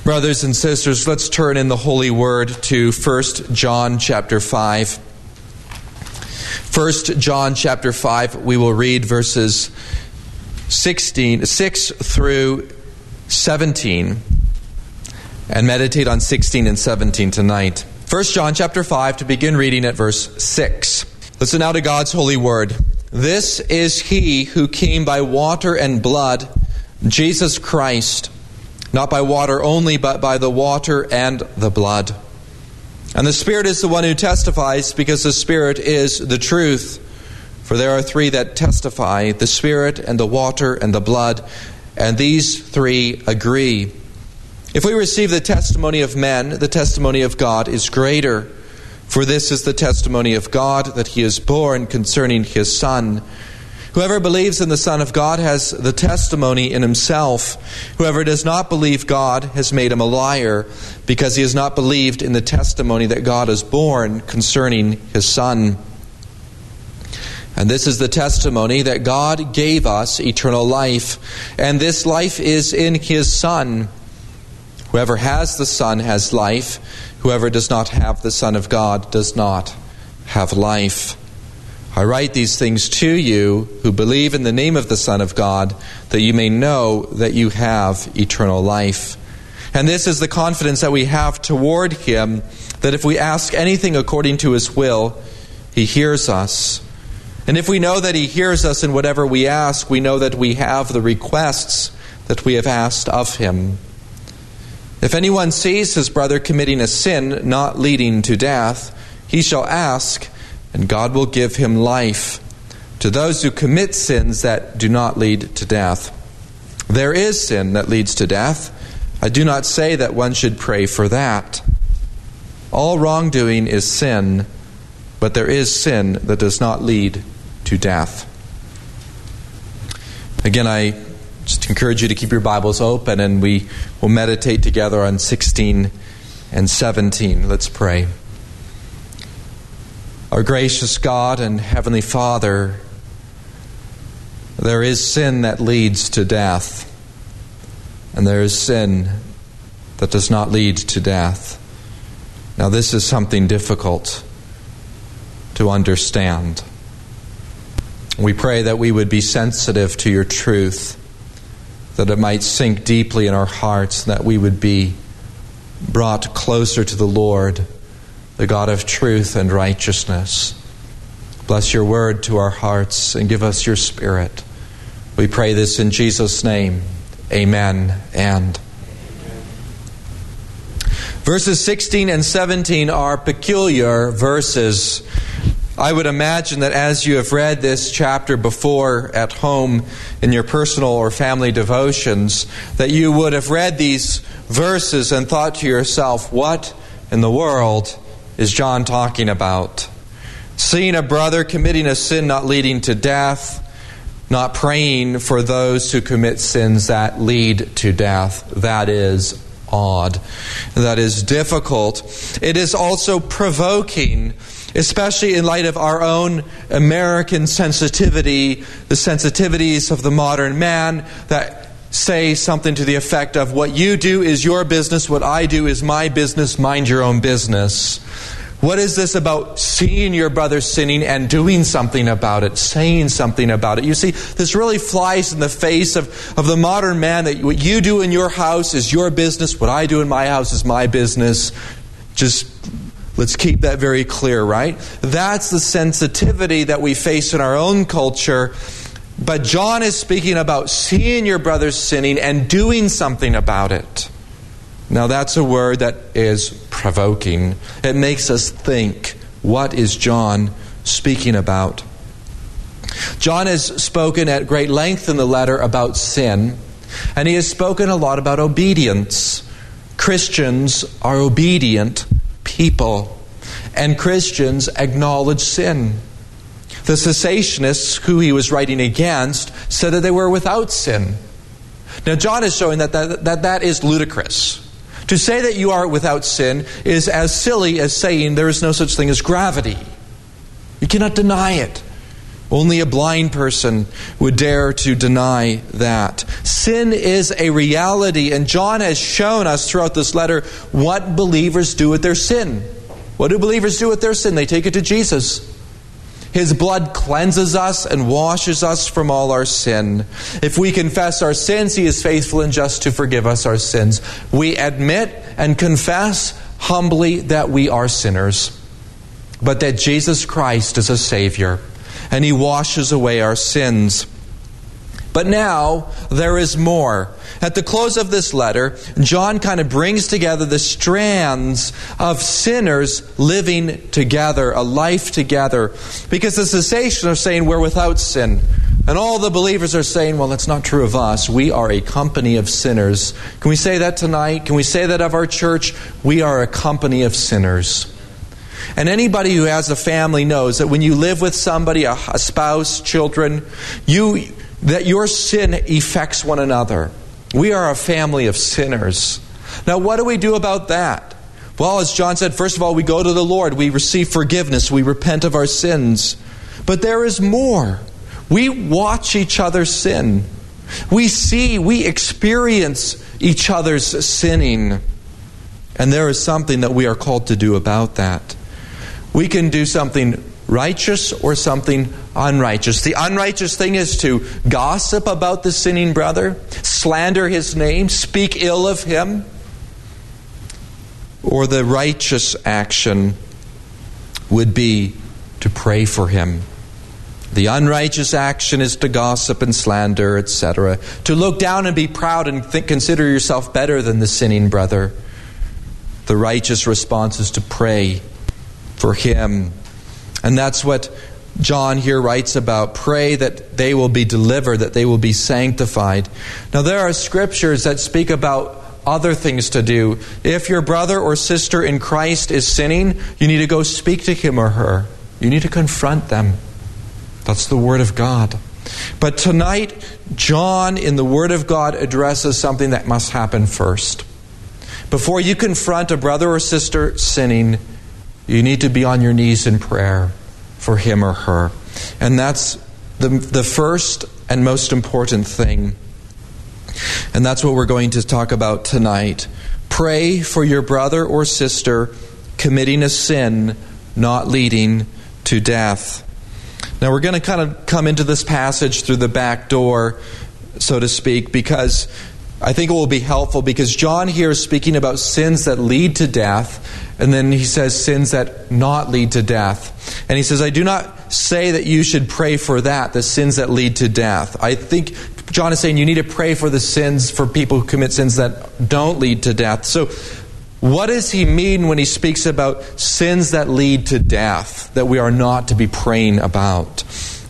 Brothers and sisters, let's turn in the Holy Word to 1 John chapter 5. 1 John chapter 5, we will read verses 6 through 17 and meditate on 16 and 17 tonight. 1 John chapter 5, to begin reading at verse 6. Listen now to God's holy word. This is he who came by water and blood, Jesus Christ, not by water only, but by the water and the blood. And the Spirit is the one who testifies, because the Spirit is the truth. For there are three that testify, the Spirit and the water and the blood, and these three agree. If we receive the testimony of men, the testimony of God is greater. For this is the testimony of God, that he is born concerning his Son. Whoever believes in the Son of God has the testimony in himself. Whoever does not believe God has made him a liar, because he has not believed in the testimony that God is born concerning his Son. And this is the testimony, that God gave us eternal life, and this life is in his Son. Whoever has the Son has life. Whoever does not have the Son of God does not have life. I write these things to you who believe in the name of the Son of God, that you may know that you have eternal life. And this is the confidence that we have toward him, that if we ask anything according to his will, he hears us. And if we know that he hears us in whatever we ask, we know that we have the requests that we have asked of him. If anyone sees his brother committing a sin not leading to death, he shall ask, and God will give him life. To those who commit sins that do not lead to death, there is sin that leads to death. I do not say that one should pray for that. All wrongdoing is sin, but there is sin that does not lead to death. Again, I just encourage you to keep your Bibles open, and we will meditate together on 16 and 17. Let's pray. Our gracious God and Heavenly Father, there is sin that leads to death, and there is sin that does not lead to death. Now, this is something difficult to understand. We pray that we would be sensitive to your truth, that it might sink deeply in our hearts, that we would be brought closer to the Lord, the God of truth and righteousness. Bless your word to our hearts and give us your Spirit. We pray this in Jesus' name. Amen and Verses 16 and 17 are peculiar verses. I would imagine that as you have read this chapter before at home in your personal or family devotions, that you would have read these verses and thought to yourself, what in the world is John talking about? Seeing a brother committing a sin not leading to death, not praying for those who commit sins that lead to death. That is odd. That is difficult. It is also provoking, especially in light of our own American sensitivity, the sensitivities of the modern man that say something to the effect of, what you do is your business, what I do is my business, mind your own business. What is this about seeing your brother sinning and doing something about it, saying something about it? You see, this really flies in the face of the modern man, that what you do in your house is your business, what I do in my house is my business. Just let's keep that very clear, right? That's the sensitivity that we face in our own culture. But John is speaking about seeing your brother sinning and doing something about it. Now that's a word that is provoking. It makes us think, what is John speaking about? John has spoken at great length in the letter about sin, and he has spoken a lot about obedience. Christians are obedient people, and Christians acknowledge sin. The cessationists who he was writing against said that they were without sin. Now John is showing that is ludicrous. To say that you are without sin is as silly as saying there is no such thing as gravity. You cannot deny it. Only a blind person would dare to deny that. Sin is a reality, and John has shown us throughout this letter what believers do with their sin. What do believers do with their sin? They take it to Jesus. His blood cleanses us and washes us from all our sin. If we confess our sins, He is faithful and just to forgive us our sins. We admit and confess humbly that we are sinners, but that Jesus Christ is a Savior, and He washes away our sins. But now, there is more. At the close of this letter, John kind of brings together the strands of sinners living together, a life together. Because the cessation are saying we're without sin. And all the believers are saying, well, that's not true of us. We are a company of sinners. Can we say that tonight? Can we say that of our church? We are a company of sinners. And anybody who has a family knows that when you live with somebody, a spouse, children, that your sin affects one another. We are a family of sinners. Now, what do we do about that? Well, as John said, first of all, we go to the Lord. We receive forgiveness. We repent of our sins. But there is more. We watch each other sin. We experience each other's sinning. And there is something that we are called to do about that. We can do something righteous or something unrighteous. The unrighteous thing is to gossip about the sinning brother, slander his name, speak ill of him. Or the righteous action would be to pray for him. The unrighteous action is to gossip and slander, etc. To look down and be proud and consider yourself better than the sinning brother. The righteous response is to pray for him. And that's what John here writes about. Pray that they will be delivered, that they will be sanctified. Now there are scriptures that speak about other things to do. If your brother or sister in Christ is sinning, you need to go speak to him or her. You need to confront them. That's the Word of God. But tonight, John in the Word of God addresses something that must happen first. Before you confront a brother or sister sinning, you need to be on your knees in prayer for him or her. And that's the first and most important thing. And that's what we're going to talk about tonight. Pray for your brother or sister committing a sin not leading to death. Now we're going to kind of come into this passage through the back door, so to speak, because I think it will be helpful, because John here is speaking about sins that lead to death, and then he says sins that not lead to death. And he says, I do not say that you should pray for that, the sins that lead to death. I think John is saying you need to pray for the sins, for people who commit sins that don't lead to death. So what does he mean when he speaks about sins that lead to death, that we are not to be praying about?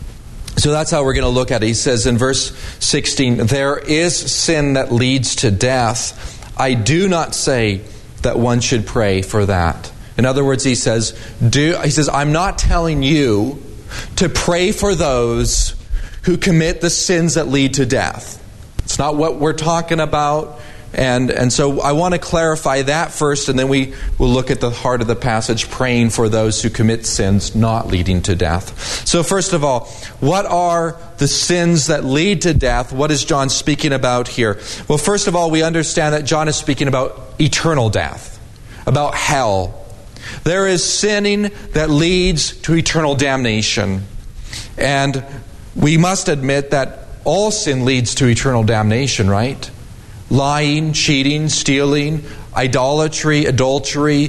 So that's how we're going to look at it. He says in verse 16, there is sin that leads to death. I do not say that one should pray for that. In other words, he says, I'm not telling you to pray for those who commit the sins that lead to death. It's not what we're talking about. And so I want to clarify that first, and then we will look at the heart of the passage, praying for those who commit sins not leading to death. So first of all, what are the sins that lead to death? What is John speaking about here? Well, first of all, we understand that John is speaking about eternal death, about hell. There is sinning that leads to eternal damnation. And we must admit that all sin leads to eternal damnation, right? Lying, cheating, stealing, idolatry, adultery,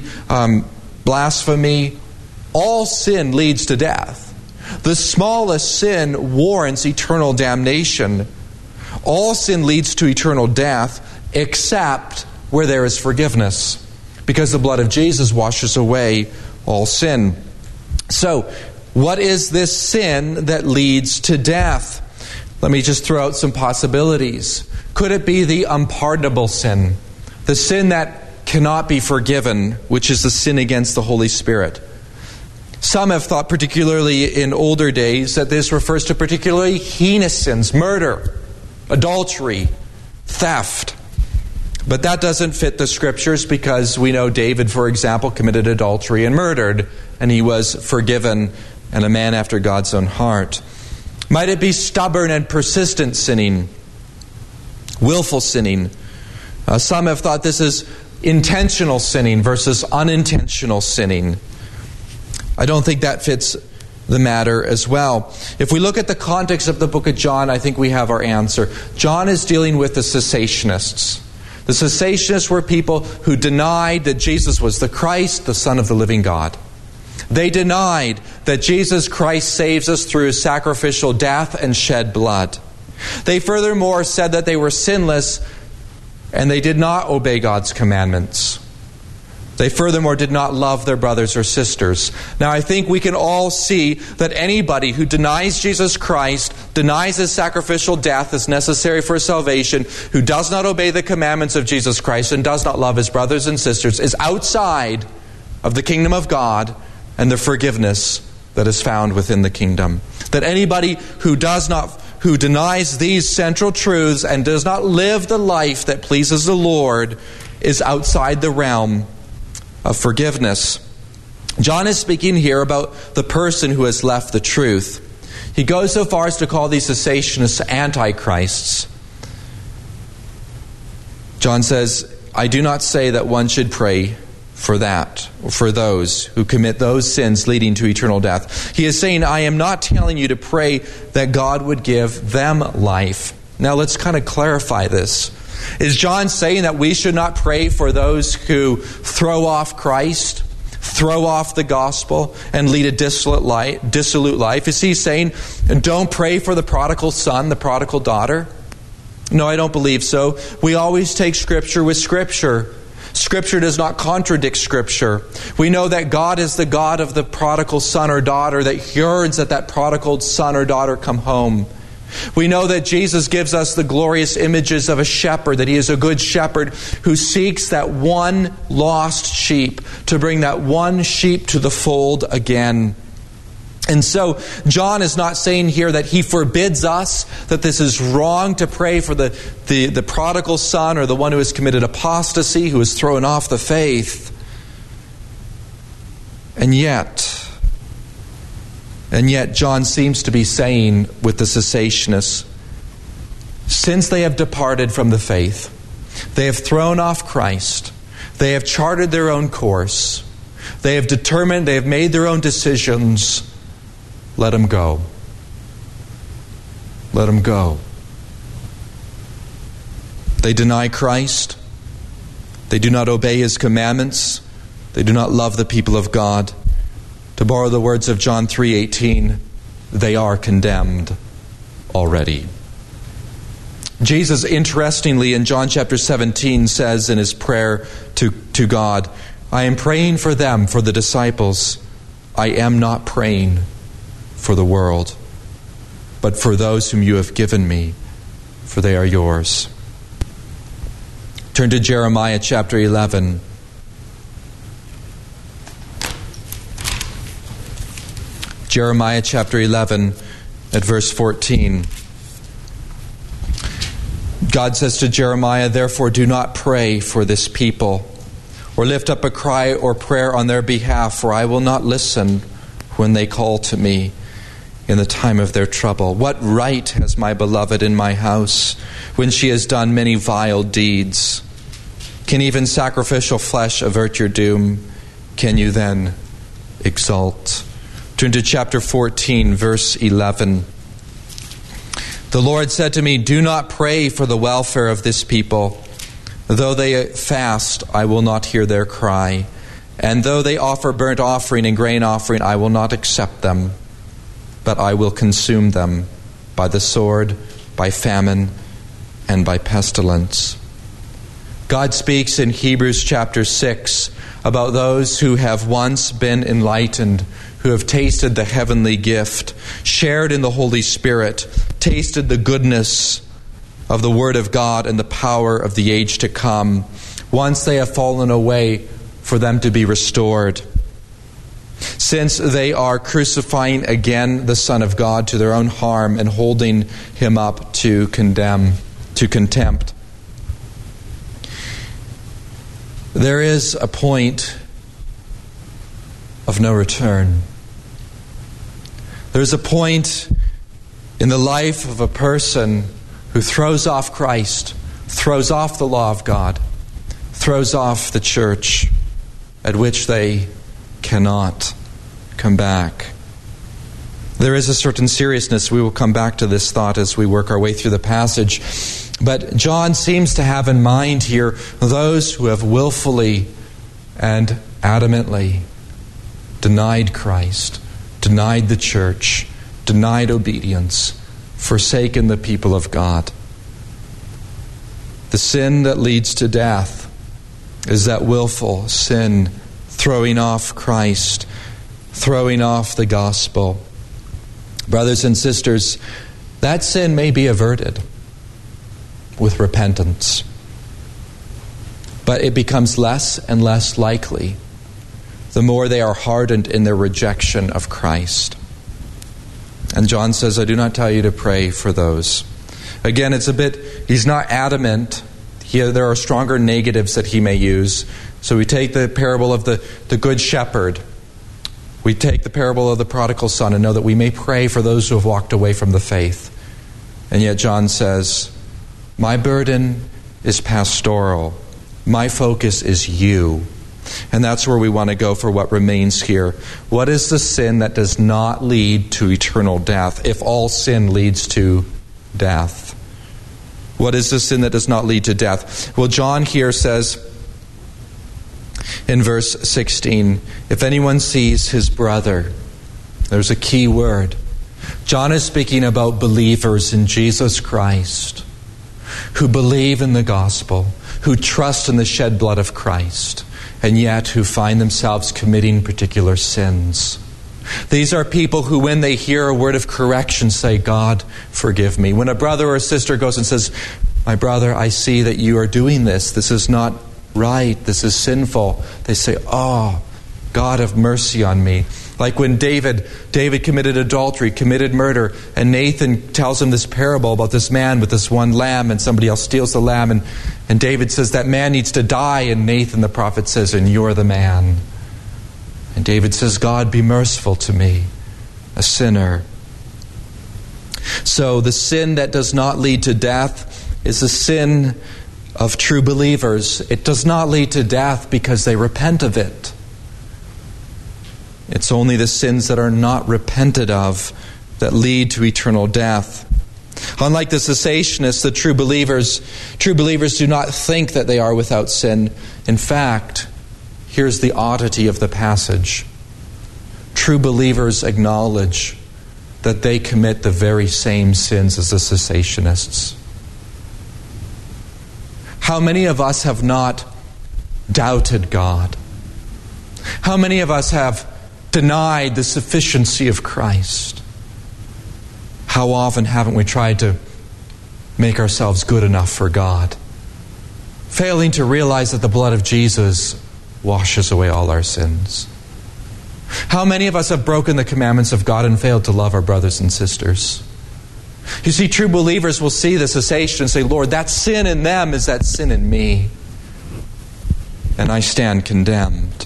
blasphemy, all sin leads to death. The smallest sin warrants eternal damnation. All sin leads to eternal death, except where there is forgiveness, because the blood of Jesus washes away all sin. So, what is this sin that leads to death? Let me just throw out some possibilities. Could it be the unpardonable sin? The sin that cannot be forgiven, which is the sin against the Holy Spirit. Some have thought, particularly in older days, that this refers to particularly heinous sins, murder, adultery, theft. But that doesn't fit the Scriptures, because we know David, for example, committed adultery and murdered, and he was forgiven and a man after God's own heart. Might it be stubborn and persistent sinning? Willful sinning? Some have thought this is intentional sinning versus unintentional sinning. I don't think that fits the matter as well. If we look at the context of the book of John, I think we have our answer. John is dealing with the cessationists. The cessationists were people who denied that Jesus was the Christ, the Son of the living God. They denied that Jesus Christ saves us through His sacrificial death and shed blood. They furthermore said that they were sinless and they did not obey God's commandments. They furthermore did not love their brothers or sisters. Now I think we can all see that anybody who denies Jesus Christ, denies His sacrificial death as necessary for salvation, who does not obey the commandments of Jesus Christ and does not love his brothers and sisters, is outside of the kingdom of God and the forgiveness that is found within the kingdom. That anybody who denies these central truths and does not live the life that pleases the Lord is outside the realm of forgiveness. John is speaking here about the person who has left the truth. He goes so far as to call these cessationists antichrists. John says, I do not say that one should pray for that, for those who commit those sins leading to eternal death. He is saying, I am not telling you to pray that God would give them life. Now let's kind of clarify this. Is John saying that we should not pray for those who throw off Christ, throw off the gospel, and lead a dissolute life? Is he saying, don't pray for the prodigal son, the prodigal daughter? No, I don't believe so. We always take Scripture with Scripture. Scripture does not contradict Scripture. We know that God is the God of the prodigal son or daughter that yearns that that prodigal son or daughter come home. We know that Jesus gives us the glorious images of a shepherd, that He is a good shepherd who seeks that one lost sheep to bring that one sheep to the fold again. And so John is not saying here that he forbids us, that this is wrong to pray for the prodigal son or the one who has committed apostasy, who has thrown off the faith. And yet John seems to be saying with the cessationists, since they have departed from the faith, they have thrown off Christ, they have charted their own course, they have made their own decisions, let them go. Let them go. They deny Christ, they do not obey His commandments, they do not love the people of God. To borrow the words of John 3:18, they are condemned already. Jesus, interestingly, in John chapter 17, says in His prayer to God, I am praying for them, for the disciples. I am not praying for the world, but for those whom you have given me, for they are yours. Turn to Jeremiah chapter 11. Jeremiah chapter 11 at verse 14. God says to Jeremiah, therefore do not pray for this people, or lift up a cry or prayer on their behalf, for I will not listen when they call to me in the time of their trouble. What right has my beloved in my house when she has done many vile deeds? Can even sacrificial flesh avert your doom? Can you then exult? Turn to chapter 14, verse 11. The Lord said to me, do not pray for the welfare of this people. Though they fast, I will not hear their cry. And though they offer burnt offering and grain offering, I will not accept them. But I will consume them by the sword, by famine, and by pestilence. God speaks in Hebrews chapter 6 about those who have once been enlightened, who have tasted the heavenly gift, shared in the Holy Spirit, tasted the goodness of the Word of God and the power of the age to come. Once they have fallen away, for them to be restored. Since they are crucifying again the Son of God to their own harm and holding Him up to contempt. There is a point of no return. There's a point in the life of a person who throws off Christ, throws off the law of God, throws off the church, at which they cannot come back. There is a certain seriousness. We will come back to this thought as we work our way through the passage. But John seems to have in mind here those who have willfully and adamantly denied Christ, denied the church, denied obedience, forsaken the people of God. The sin that leads to death is that willful sin, throwing off Christ, throwing off the gospel. Brothers and sisters, that sin may be averted with repentance, but it becomes less and less likely the more they are hardened in their rejection of Christ. And John says, I do not tell you to pray for those. Again, he's not adamant. There are stronger negatives that he may use. So we take the parable of the good shepherd. We take the parable of the prodigal son and know that we may pray for those who have walked away from the faith. And yet John says, my burden is pastoral. My focus is you. And that's where we want to go for what remains here. What is the sin that does not lead to eternal death, if all sin leads to death? What is the sin that does not lead to death? Well, John here says in verse 16, if anyone sees his brother, there's a key word. John is speaking about believers in Jesus Christ, who believe in the gospel, who trust in the shed blood of Christ, and yet who find themselves committing particular sins. These are people who, when they hear a word of correction, say, God, forgive me. When a brother or a sister goes and says, my brother, I see that you are doing this. This is not right. This is sinful. They say, oh, God, have mercy on me. Like when David committed adultery, committed murder, and Nathan tells him this parable about this man with this one lamb, and somebody else steals the lamb, and David says that man needs to die, and Nathan the prophet says, and you're the man. And David says, God, be merciful to me, a sinner. So the sin that does not lead to death is the sin of true believers. It does not lead to death because they repent of it. It's only the sins that are not repented of that lead to eternal death. Unlike the cessationists, the true believers do not think that they are without sin. In fact, here's the oddity of the passage. True believers acknowledge that they commit the very same sins as the cessationists. How many of us have not doubted God? How many of us have denied the sufficiency of Christ? How often haven't we tried to make ourselves good enough for God, failing to realize that the blood of Jesus washes away all our sins? How many of us have broken the commandments of God and failed to love our brothers and sisters? You see, true believers will see the cessation and say, Lord, that sin in them is that sin in me, and I stand condemned.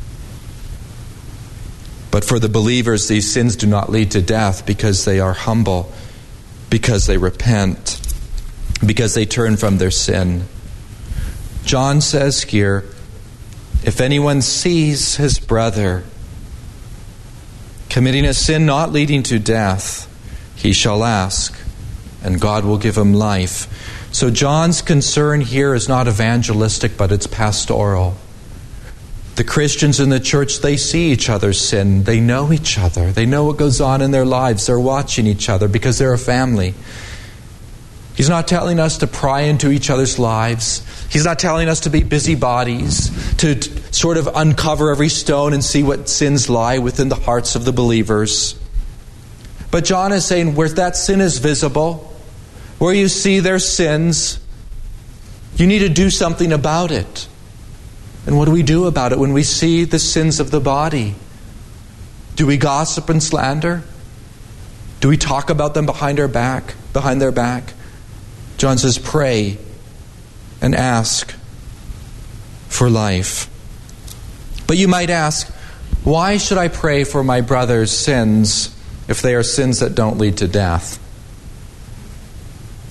But for the believers, these sins do not lead to death because they are humble, because they repent, because they turn from their sin. John says here, if anyone sees his brother committing a sin not leading to death, he shall ask, and God will give him life. So John's concern here is not evangelistic, but it's pastoral. The Christians in the church, they see each other's sin. They know each other. They know what goes on in their lives. They're watching each other because they're a family. He's not telling us to pry into each other's lives. He's not telling us to be busybodies, to sort of uncover every stone and see what sins lie within the hearts of the believers. But John is saying where that sin is visible, where you see their sins, you need to do something about it. And what do we do about it when we see the sins of the body? Do we gossip and slander? Do we talk about them behind their back? John says, pray and ask for life. But you might ask, why should I pray for my brother's sins if they are sins that don't lead to death?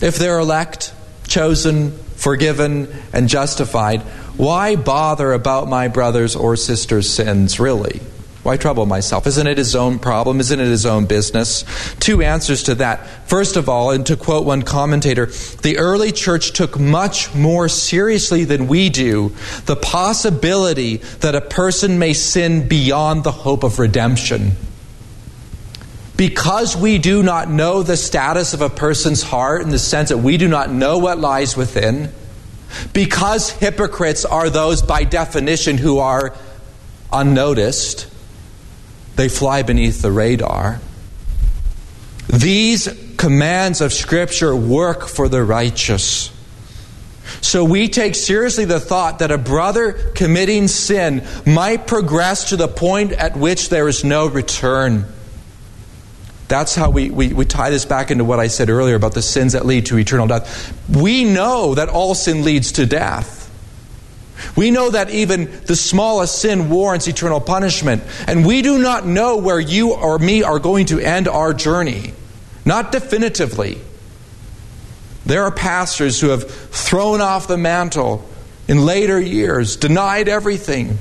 If they're elect, chosen, forgiven, and justified, why bother about my brother's or sister's sins, really? Why trouble myself? Isn't it his own problem? Isn't it his own business? Two answers to that. First of all, and to quote one commentator, the early church took much more seriously than we do the possibility that a person may sin beyond the hope of redemption. Because we do not know the status of a person's heart in the sense that we do not know what lies within, because hypocrites are those by definition who are unnoticed, they fly beneath the radar. These commands of Scripture work for the righteous. So we take seriously the thought that a brother committing sin might progress to the point at which there is no return. That's how we tie this back into what I said earlier about the sins that lead to eternal death. We know that all sin leads to death. We know that even the smallest sin warrants eternal punishment. And we do not know where you or me are going to end our journey. Not definitively. There are pastors who have thrown off the mantle in later years, denied everything.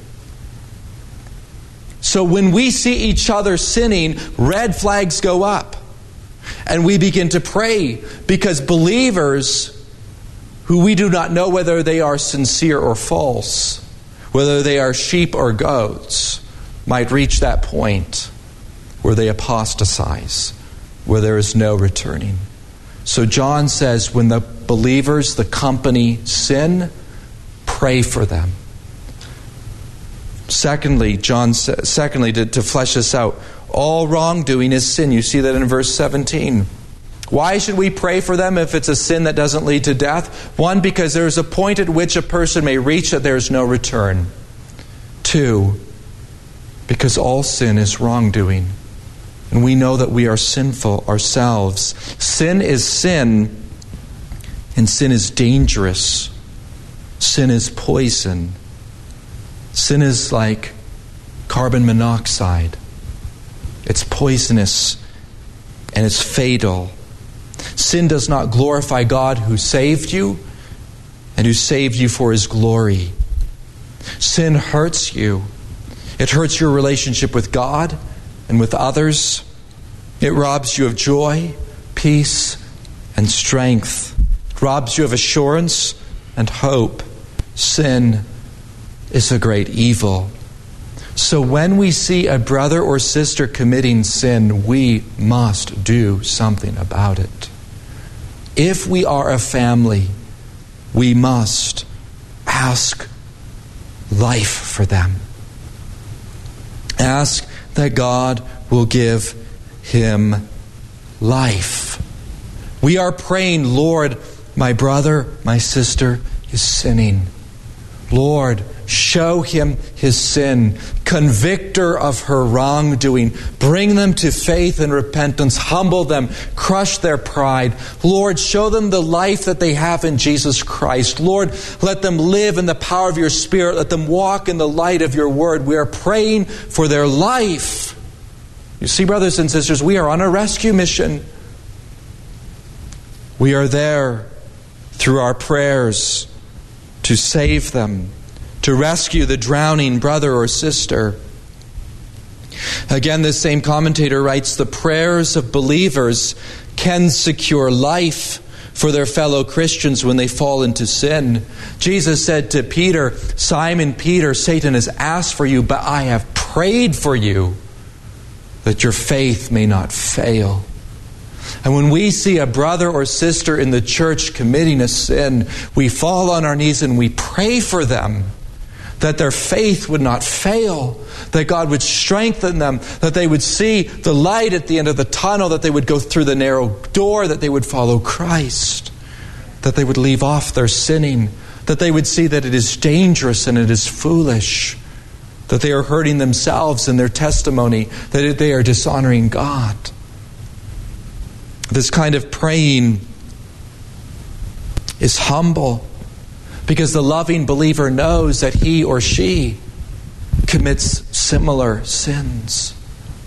So when we see each other sinning, red flags go up. And we begin to pray because believers who we do not know whether they are sincere or false, whether they are sheep or goats, might reach that point where they apostatize, where there is no returning. So John says, when the believers, the company, sin, pray for them. Secondly, to flesh this out, all wrongdoing is sin. You see that in verse 17. Why should we pray for them if it's a sin that doesn't lead to death? One, because there is a point at which a person may reach that there is no return. Two, because all sin is wrongdoing. And we know that we are sinful ourselves. Sin is sin, and sin is dangerous. Sin is poison. Sin is like carbon monoxide. It's poisonous and it's fatal. Sin does not glorify God who saved you and who saved you for His glory. Sin hurts you. It hurts your relationship with God and with others. It robs you of joy, peace, and strength. It robs you of assurance and hope. Sin is a great evil. So when we see a brother or sister committing sin, we must do something about it. If we are a family, we must ask life for them. Ask that God will give him life. We are praying, Lord, my brother, my sister is sinning. Lord, show him his sin. Convict her of her wrongdoing. Bring them to faith and repentance. Humble them. Crush their pride. Lord, show them the life that they have in Jesus Christ. Lord, let them live in the power of your Spirit. Let them walk in the light of your word. We are praying for their life. You see, brothers and sisters, we are on a rescue mission. We are there through our prayers to save them, to rescue the drowning brother or sister. Again, this same commentator writes, the prayers of believers can secure life for their fellow Christians when they fall into sin. Jesus said to Peter, Simon Peter, Satan has asked for you, but I have prayed for you that your faith may not fail. And when we see a brother or sister in the church committing a sin, we fall on our knees and we pray for them, that their faith would not fail, that God would strengthen them, that they would see the light at the end of the tunnel, that they would go through the narrow door, that they would follow Christ, that they would leave off their sinning, that they would see that it is dangerous and it is foolish, that they are hurting themselves in their testimony, that they are dishonoring God. This kind of praying is humble because the loving believer knows that he or she commits similar sins.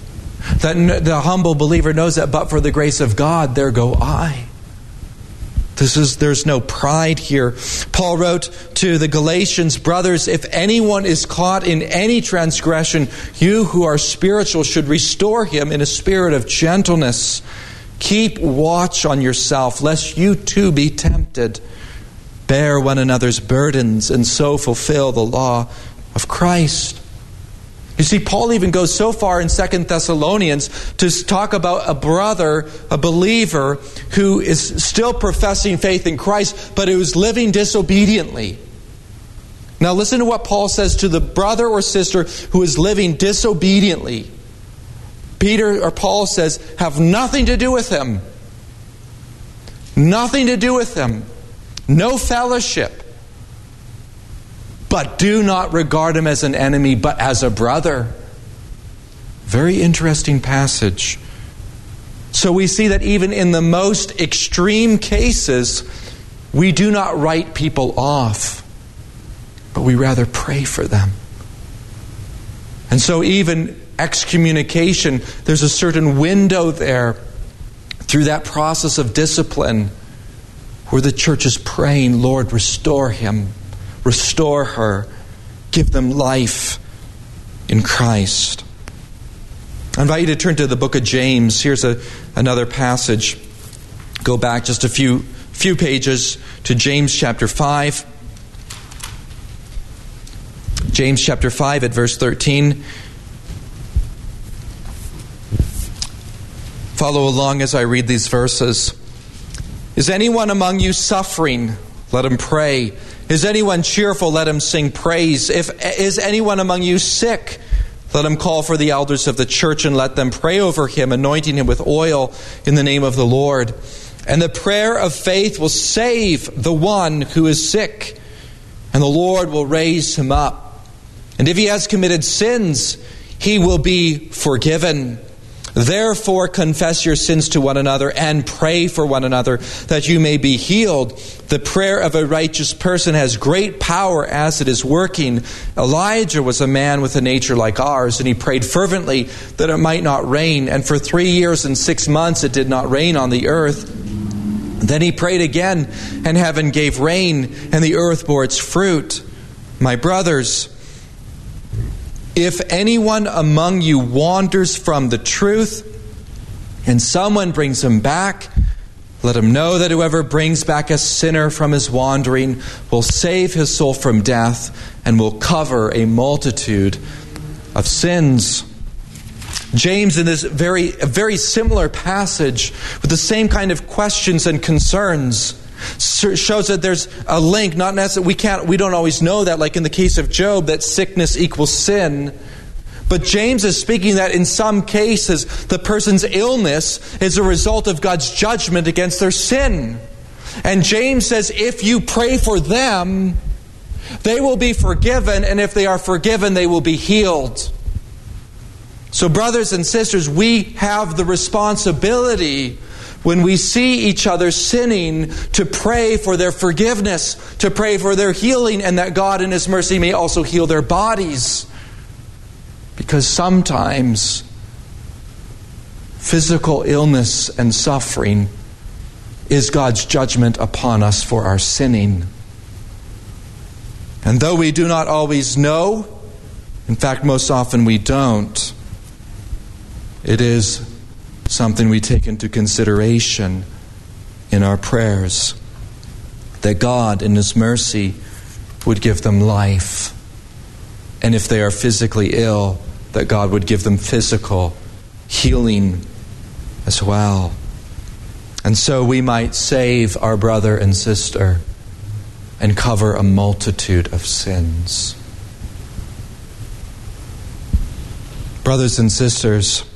That the humble believer knows that but for the grace of God, there go I. There's no pride here. Paul wrote to the Galatians, brothers, if anyone is caught in any transgression, you who are spiritual should restore him in a spirit of gentleness. Keep watch on yourself, lest you too be tempted. Bear one another's burdens and so fulfill the law of Christ. You see, Paul even goes so far in 2 Thessalonians to talk about a brother, a believer, who is still professing faith in Christ, but who is living disobediently. Now listen to what Paul says to the brother or sister who is living disobediently. Paul says, have nothing to do with him. Nothing to do with him. No fellowship. But do not regard him as an enemy, but as a brother. Very interesting passage. So we see that even in the most extreme cases, we do not write people off, but we rather pray for them. And so even excommunication, there's a certain window there through that process of discipline where the church is praying, Lord, restore him. Restore her. Give them life in Christ. I invite you to turn to the book of James. Here's another passage. Go back just a few pages to James chapter 5. James chapter 5 at verse 13. Follow along as I read these verses. Is anyone among you suffering? Let him pray. Is anyone cheerful? Let him sing praise. Is anyone among you sick? Let him call for the elders of the church and let them pray over him, anointing him with oil in the name of the Lord. And the prayer of faith will save the one who is sick, and the Lord will raise him up. And if he has committed sins, he will be forgiven. Therefore, confess your sins to one another and pray for one another that you may be healed. The prayer of a righteous person has great power as it is working. Elijah was a man with a nature like ours, and he prayed fervently that it might not rain. And for 3 years and 6 months it did not rain on the earth. Then he prayed again, and heaven gave rain, and the earth bore its fruit. My brothers, if anyone among you wanders from the truth and someone brings him back, let him know that whoever brings back a sinner from his wandering will save his soul from death and will cover a multitude of sins. James, in this very similar passage with the same kind of questions and concerns, shows that there's a link. Not necessarily we don't always know that, like in the case of Job, that sickness equals sin. But James is speaking that in some cases the person's illness is a result of God's judgment against their sin. And James says if you pray for them, they will be forgiven, and if they are forgiven, they will be healed. So brothers and sisters, we have the responsibility when we see each other sinning to pray for their forgiveness, to pray for their healing, and that God in His mercy may also heal their bodies. Because sometimes physical illness and suffering is God's judgment upon us for our sinning. And though we do not always know, in fact most often we don't, it is something we take into consideration in our prayers, that God in His mercy would give them life. And if they are physically ill, that God would give them physical healing as well. And so we might save our brother and sister and cover a multitude of sins. Brothers and sisters,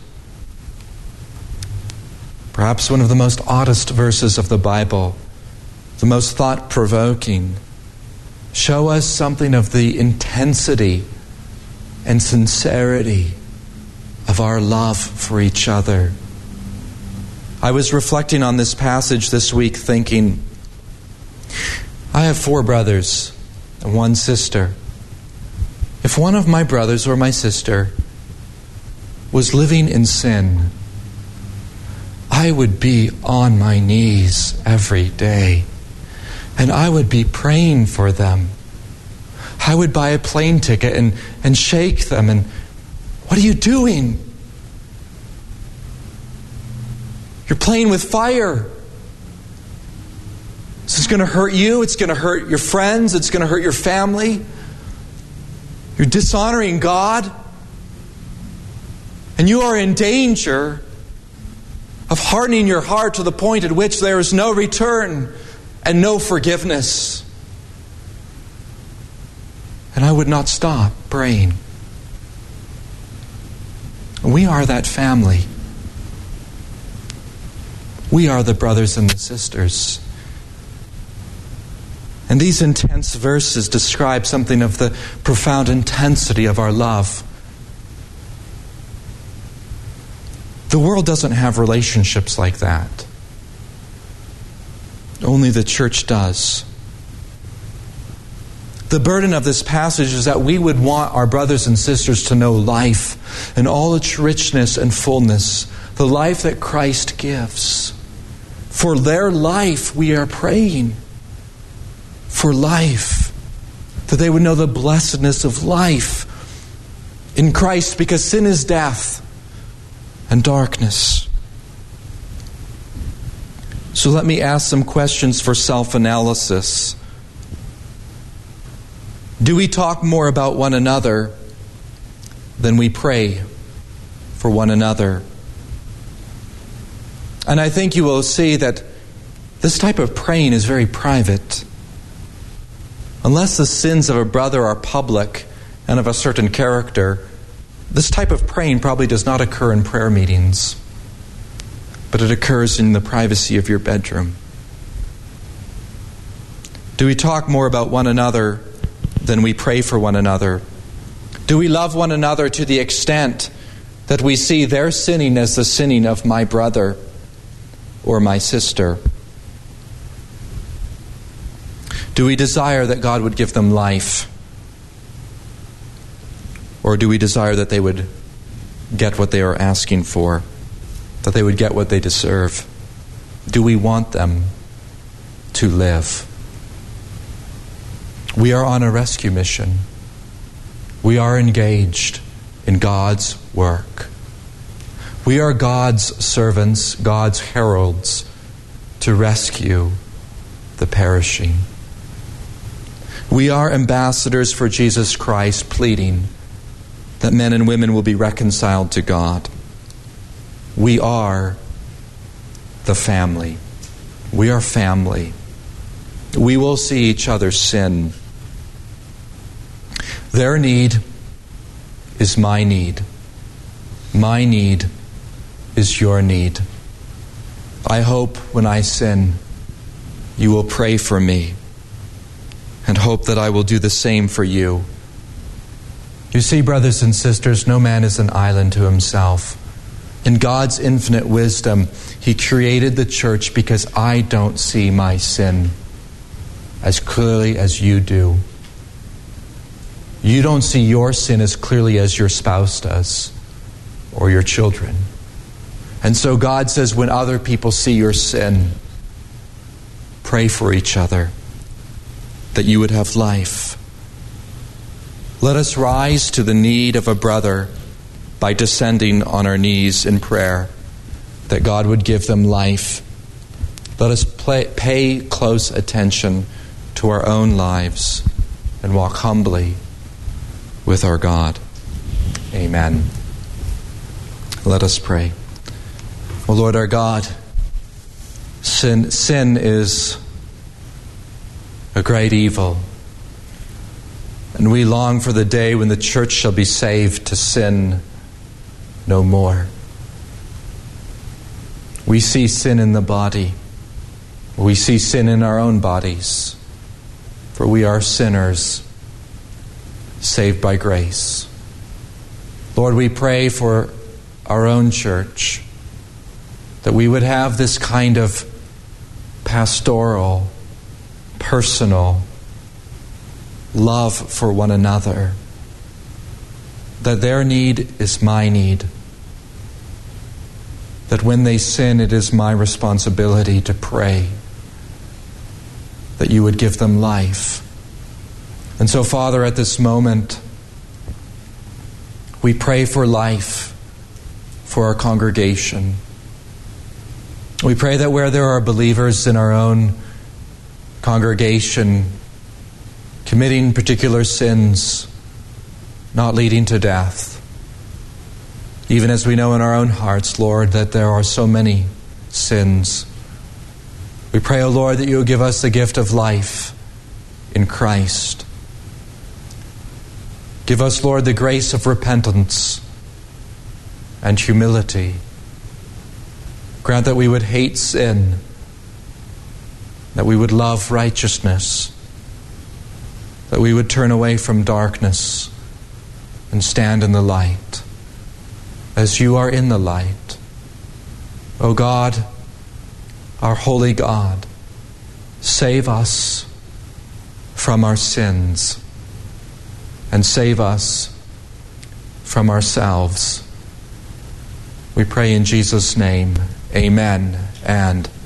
perhaps one of the most oddest verses of the Bible, the most thought-provoking, show us something of the intensity and sincerity of our love for each other. I was reflecting on this passage this week thinking, I have 4 brothers and 1 sister. If one of my brothers or my sister was living in sin, I would be on my knees every day, and I would be praying for them. I would buy a plane ticket and shake them and, what are you doing? You're playing with fire. This is going to hurt you. It's going to hurt your friends. It's going to hurt your family. You're dishonoring God. And you are in danger of hardening your heart to the point at which there is no return and no forgiveness. And I would not stop praying. We are that family. We are the brothers and the sisters. And these intense verses describe something of the profound intensity of our love. The world doesn't have relationships like that. Only the church does. The burden of this passage is that we would want our brothers and sisters to know life and all its richness and fullness, the life that Christ gives. For their life we are praying. For life. That they would know the blessedness of life in Christ, because sin is death and darkness. So let me ask some questions for self-analysis. Do we talk more about one another than we pray for one another? And I think you will see that this type of praying is very private. Unless the sins of a brother are public and of a certain character, this type of praying probably does not occur in prayer meetings, but it occurs in the privacy of your bedroom. Do we talk more about one another than we pray for one another? Do we love one another to the extent that we see their sinning as the sinning of my brother or my sister? Do we desire that God would give them life? Or do we desire that they would get what they are asking for? That they would get what they deserve? Do we want them to live? We are on a rescue mission. We are engaged in God's work. We are God's servants, God's heralds to rescue the perishing. We are ambassadors for Jesus Christ, pleading that men and women will be reconciled to God. We are the family. We are family. We will see each other sin. Their need is my need. My need is your need. I hope when I sin, you will pray for me and hope that I will do the same for you. You see, brothers and sisters, no man is an island to himself. In God's infinite wisdom, He created the church because I don't see my sin as clearly as you do. You don't see your sin as clearly as your spouse does, or your children. And so God says, when other people see your sin, pray for each other, that you would have life. Let us rise to the need of a brother by descending on our knees in prayer, that God would give them life. Let us pay close attention to our own lives and walk humbly with our God. Amen. Let us pray. O Lord our God, sin is a great evil. And we long for the day when the church shall be saved to sin no more. We see sin in the body. We see sin in our own bodies. For we are sinners saved by grace. Lord, we pray for our own church, that we would have this kind of pastoral, personal love for one another, that their need is my need, that when they sin, it is my responsibility to pray that you would give them life. And so, Father, at this moment, we pray for life for our congregation. We pray that where there are believers in our own congregation committing particular sins, not leading to death, even as we know in our own hearts, Lord, that there are so many sins, we pray, O Lord, that you will give us the gift of life in Christ. Give us, Lord, the grace of repentance and humility. Grant that we would hate sin, that we would love righteousness, that we would turn away from darkness and stand in the light, as you are in the light. O God, our holy God, save us from our sins and save us from ourselves. We pray in Jesus' name, amen and